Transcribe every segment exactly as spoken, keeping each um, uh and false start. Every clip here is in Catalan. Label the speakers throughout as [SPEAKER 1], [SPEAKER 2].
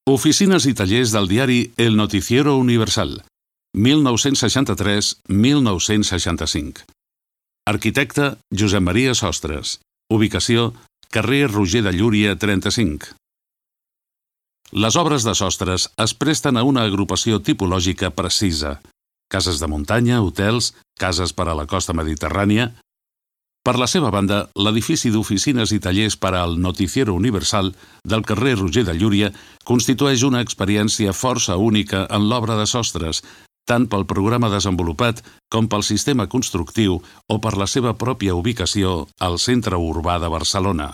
[SPEAKER 1] Oficines i tallers del diari El Noticiero Universal, mil nou-cents seixanta-tres a mil nou-cents seixanta-cinc. Arquitecte Josep Maria Sostres. Ubicació carrer Roger de Llúria trenta-cinc. Les obres de Sostres es presten a una agrupació tipològica precisa: cases de muntanya, hotels, cases per a la costa mediterrània. Per la seva banda, l'edifici d'oficines i tallers per al Noticiero Universal del carrer Roger de Llúria constitueix una experiència força única en l'obra de Sostres, tant pel programa desenvolupat com pel sistema constructiu o per la seva pròpia ubicació al centre urbà de Barcelona.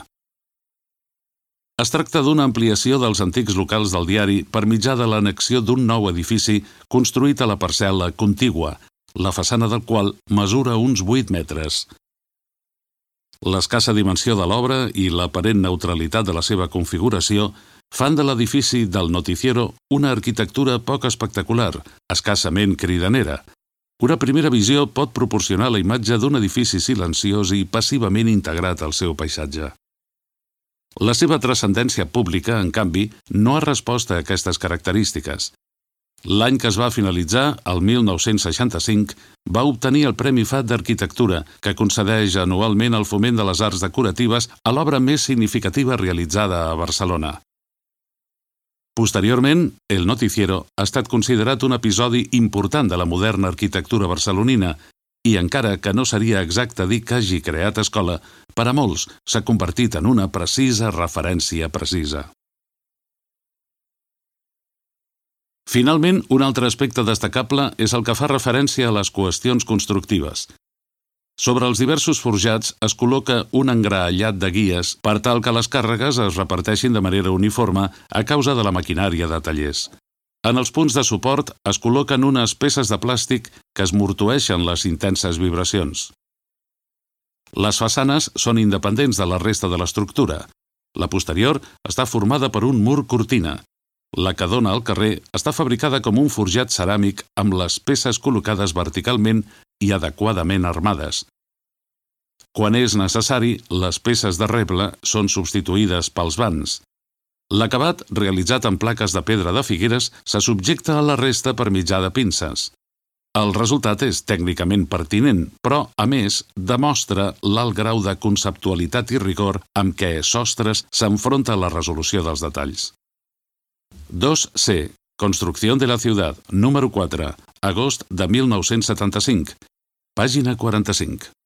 [SPEAKER 1] Es tracta d'una ampliació dels antics locals del diari per mitjà de l'annexió d'un nou edifici construït a la parcel·la contigua, la façana del qual mesura uns vuit metres. L'escassa dimensió de l'obra i l'aparent neutralitat de la seva configuració fan de l'edifici del Noticiero una arquitectura poc espectacular, escassament cridanera. Una primera visió pot proporcionar la imatge d'un edifici silenciós i passivament integrat al seu paisatge. La seva transcendència pública, en canvi, no ha respost a aquestes característiques. L'any que es va finalitzar, el mil nou-cents seixanta-cinc, va obtenir el Premi F A T d'Arquitectura, que concedeix anualment el Foment de les Arts Decoratives a l'obra més significativa realitzada a Barcelona. Posteriorment, El Noticiero ha estat considerat un episodi important de la moderna arquitectura barcelonina i, encara que no seria exacte dir que hagi creat escola, per a molts s'ha convertit en una precisa referència precisa. Finalment, un altre aspecte destacable és el que fa referència a les qüestions constructives. Sobre els diversos forjats es col·loca un engraellat de guies per tal que les càrregues es reparteixin de manera uniforme a causa de la maquinària de tallers. En els punts de suport es col·loquen unes peces de plàstic que esmortueixen les intenses vibracions. Les façanes són independents de la resta de l'estructura. La posterior està formada per un mur cortina. La que dona al carrer està fabricada com un forjat ceràmic amb les peces col·locades verticalment i adequadament armades. Quan és necessari, les peces de reble són substituïdes pels vans. L'acabat, realitzat en plaques de pedra de Figueres, se subjecta a la resta per mitjà de pinces. El resultat és tècnicament pertinent, però, a més, demostra l'alt grau de conceptualitat i rigor amb què Sostres s'enfronta a la resolució dels detalls. dos C. Construcción de la ciudad, número quatre, agost de mil nou-cents setanta-cinc, pàgina quaranta-cinc.